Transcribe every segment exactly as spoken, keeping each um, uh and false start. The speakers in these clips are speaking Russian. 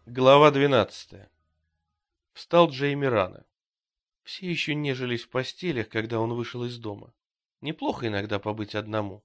Глава двенадцатая. Встал Джейми рано. Все еще нежились в постелях, когда он вышел из дома. Неплохо иногда побыть одному.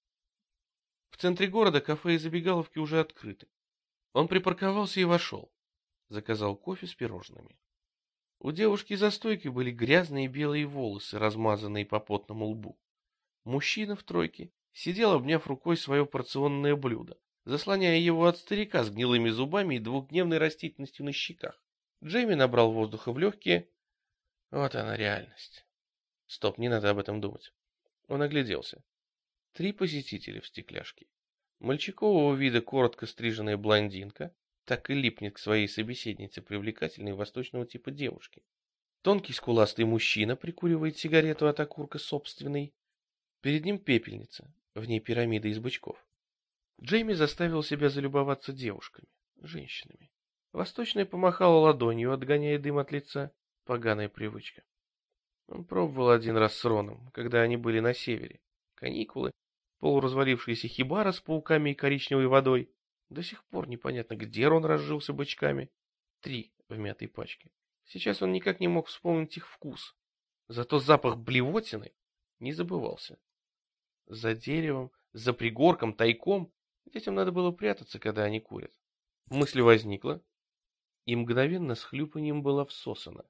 В центре города кафе и забегаловки уже открыты. Он припарковался и вошел. Заказал кофе с пирожными. У девушки за стойкой были грязные белые волосы, размазанные по потному лбу. Мужчина в тройке сидел, обняв рукой свое порционное блюдо, заслоняя его от старика с гнилыми зубами и двухдневной растительностью на щеках. Джейми набрал воздуха в легкие. Вот она реальность. Стоп, не надо об этом думать. Он огляделся. Три посетителя в стекляшке. Мальчикового вида коротко стриженная блондинка, так и липнет к своей собеседнице привлекательной восточного типа девушки. Тонкий скуластый мужчина прикуривает сигарету от окурка собственной. Перед ним пепельница, в ней пирамида из бычков. Джейми заставил себя залюбоваться девушками, женщинами. Восточная помахала ладонью, отгоняя дым от лица. Поганая привычка. Он пробовал один раз с Роном, когда они были на севере. Каникулы, полуразвалившаяся хибара с пауками и коричневой водой. До сих пор непонятно, где Рон разжился бычками. Три в мятой пачке. Сейчас он никак не мог вспомнить их вкус. Зато запах блевотины не забывался. За деревом, за пригорком, тайком. Детям надо было прятаться, когда они курят. Мысль возникла, и мгновенно с хлюпаньем была всосана.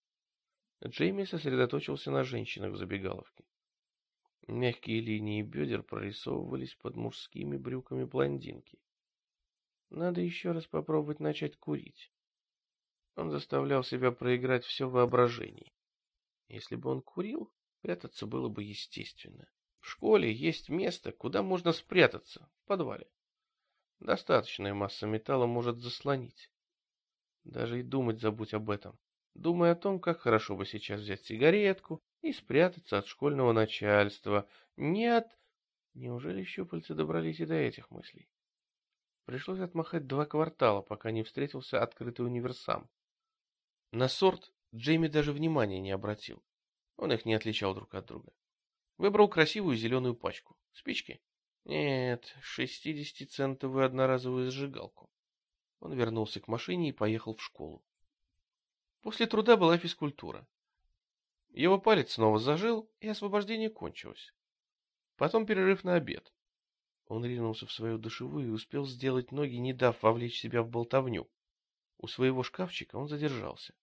Джейми сосредоточился на женщинах в забегаловке. Мягкие линии бедер прорисовывались под мужскими брюками блондинки. Надо еще раз попробовать начать курить. Он заставлял себя проиграть все воображение. Если бы он курил, прятаться было бы естественно. В школе есть место, куда можно спрятаться, в подвале. Достаточная масса металла может заслонить. Даже и думать забудь об этом. Думай о том, как хорошо бы сейчас взять сигаретку и спрятаться от школьного начальства. Нет, неужели щупальца добрались и до этих мыслей? Пришлось отмахать два квартала, пока не встретился открытый универсам. На сорт Джейми даже внимания не обратил. Он их не отличал друг от друга. Выбрал красивую зеленую пачку. Спички? Нет, шестидесятицентовую одноразовую зажигалку. Он вернулся к машине и поехал в школу. После труда была физкультура. Его палец снова зажил, и освобождение кончилось. Потом перерыв на обед. Он ринулся в свою душевую и успел сделать ноги, не дав вовлечь себя в болтовню. У своего шкафчика он задержался.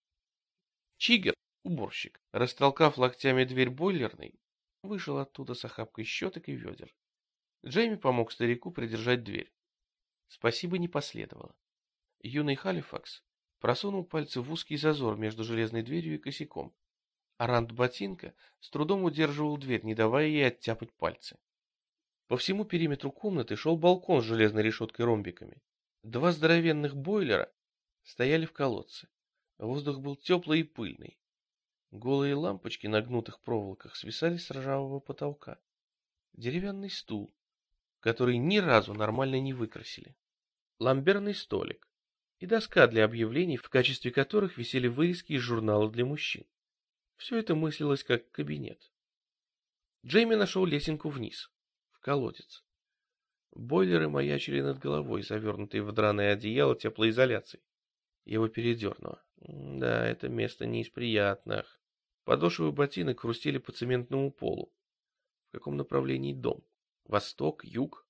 Чигер, уборщик, растолкав локтями дверь бойлерной, вышел оттуда с охапкой щеток и ведер. Джейми помог старику придержать дверь. Спасибо не последовало. Юный Халифакс просунул пальцы в узкий зазор между железной дверью и косяком, а рант ботинка с трудом удерживал дверь, не давая ей оттяпать пальцы. По всему периметру комнаты шел балкон с железной решеткой-ромбиками. Два здоровенных бойлера стояли в колодце. Воздух был теплый и пыльный. Голые лампочки на гнутых проволоках свисали с ржавого потолка. Деревянный стул, который ни разу нормально не выкрасили. Ламберный столик и доска для объявлений, в качестве которых висели вырезки из журнала для мужчин. Все это мыслилось как кабинет. Джейми нашел лесенку вниз, в колодец. Бойлеры маячили над головой, завернутые в драное одеяло теплоизоляции. Его передернуло. Да, это место не из приятных. Подошвы ботинок хрустели по цементному полу. В каком направлении дом? Восток, юг?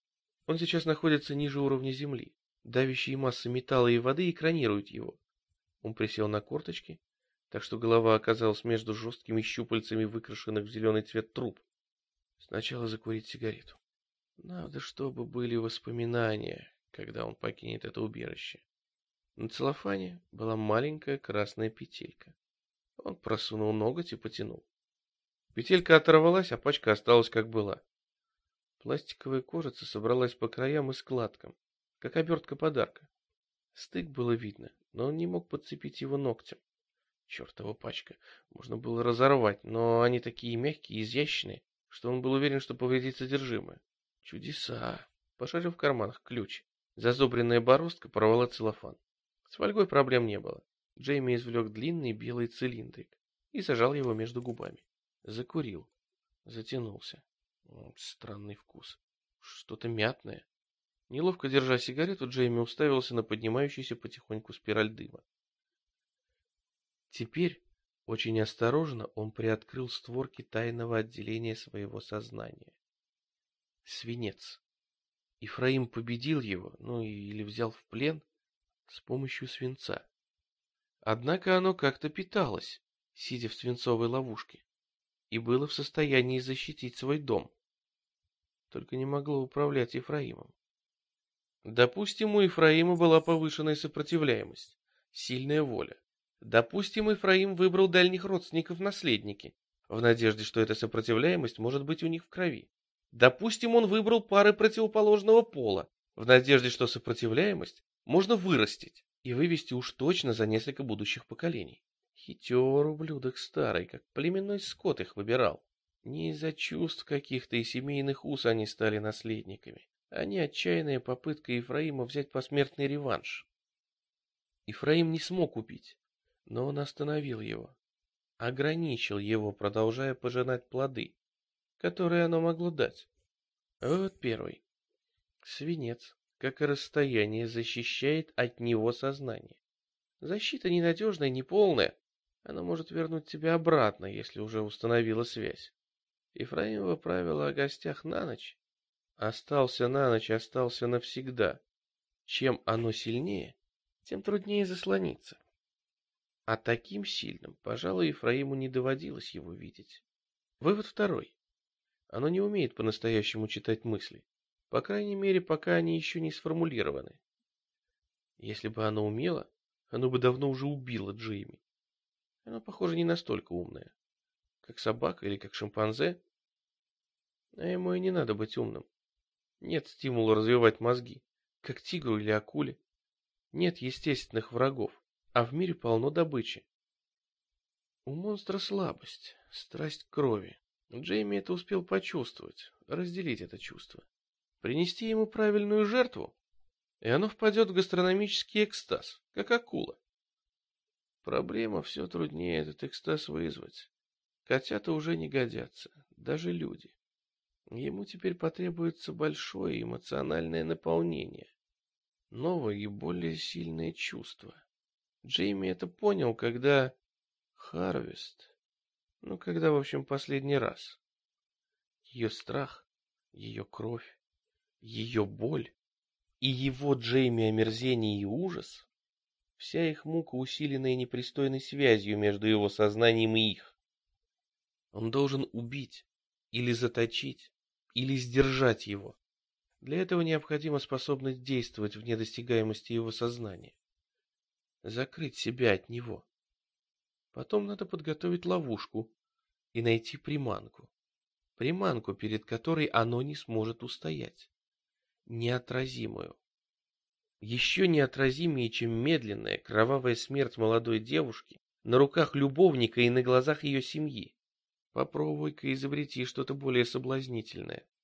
Он сейчас находится ниже уровня земли. Давящие массы металла и воды экранируют его. Он присел на корточки, так что голова оказалась между жесткими щупальцами выкрашенных в зеленый цвет труб. Сначала закурить сигарету. Надо, чтобы были воспоминания, когда он покинет это убежище. На целлофане была маленькая красная петелька. Он просунул ноготь и потянул. Петелька оторвалась, а пачка осталась как была. Пластиковая кожица собралась по краям и складкам, как обертка подарка. Стык было видно, но он не мог подцепить его ногтем. Чертова пачка. Можно было разорвать, но они такие мягкие и изящные, что он был уверен, что повредит содержимое. Чудеса. Пошарив в карманах ключ. Зазубренная бороздка порвала целлофан. С фольгой проблем не было. Джейми извлек длинный белый цилиндрик и зажал его между губами. Закурил. Затянулся. Странный вкус. Что-то мятное. Неловко держа сигарету, Джейми уставился на поднимающуюся потихоньку спираль дыма. Теперь, очень осторожно, он приоткрыл створки тайного отделения своего сознания. Свинец. Ифраим победил его, ну или взял в плен, с помощью свинца. Однако оно как-то питалось, сидя в свинцовой ловушке, и было в состоянии защитить свой дом. Только не могло управлять Ифраимом. Допустим, у Ифраима была повышенная сопротивляемость, сильная воля. Допустим, Ифраим выбрал дальних родственников в наследники, в надежде, что эта сопротивляемость может быть у них в крови. Допустим, он выбрал пары противоположного пола, в надежде, что сопротивляемость можно вырастить и вывести уж точно за несколько будущих поколений. Хитер ублюдок старый, как племенной скот их выбирал. Не из-за чувств каких-то и семейных уз они стали наследниками, а не отчаянная попытка Ефраима взять посмертный реванш. Ефраим не смог убить, но он остановил его, ограничил его, продолжая пожинать плоды, которые оно могло дать. Вот первый. Свинец, как и расстояние, защищает от него сознание. Защита ненадежная, неполная. Она может вернуть тебя обратно, если уже установила связь. Ефраимово правило о гостях на ночь. Остался на ночь, остался навсегда. Чем оно сильнее, тем труднее заслониться. А таким сильным, пожалуй, Ефраиму не доводилось его видеть. Вывод второй. Оно не умеет по-настоящему читать мысли. По крайней мере, пока они еще не сформулированы. Если бы оно умело, оно бы давно уже убило Джейми. Оно, похоже, не настолько умное. Как собака или как шимпанзе. А ему и не надо быть умным. Нет стимула развивать мозги, как тигру или акуле. Нет естественных врагов, а в мире полно добычи. У монстра слабость, страсть к крови. Джейми это успел почувствовать, разделить это чувство. Принести ему правильную жертву, и оно впадет в гастрономический экстаз, как акула. Проблема: все труднее этот экстаз вызвать. Котята уже не годятся, даже люди. Ему теперь потребуется большое эмоциональное наполнение, новое и более сильное чувство. Джейми это понял, когда... Харвест. Ну, когда, в общем, последний раз. Ее страх, ее кровь, ее боль и его, Джейми, омерзение и ужас, вся их мука, усиленная непристойной связью между его сознанием и их. Он должен убить или заточить, или сдержать его. Для этого необходима способность действовать вне достигаемости его сознания. Закрыть себя от него. Потом надо подготовить ловушку и найти приманку. Приманку, перед которой оно не сможет устоять. Неотразимую. Еще неотразимее, чем медленная, кровавая смерть молодой девушки на руках любовника и на глазах ее семьи. Попробуй-ка изобрети что-то более соблазнительное.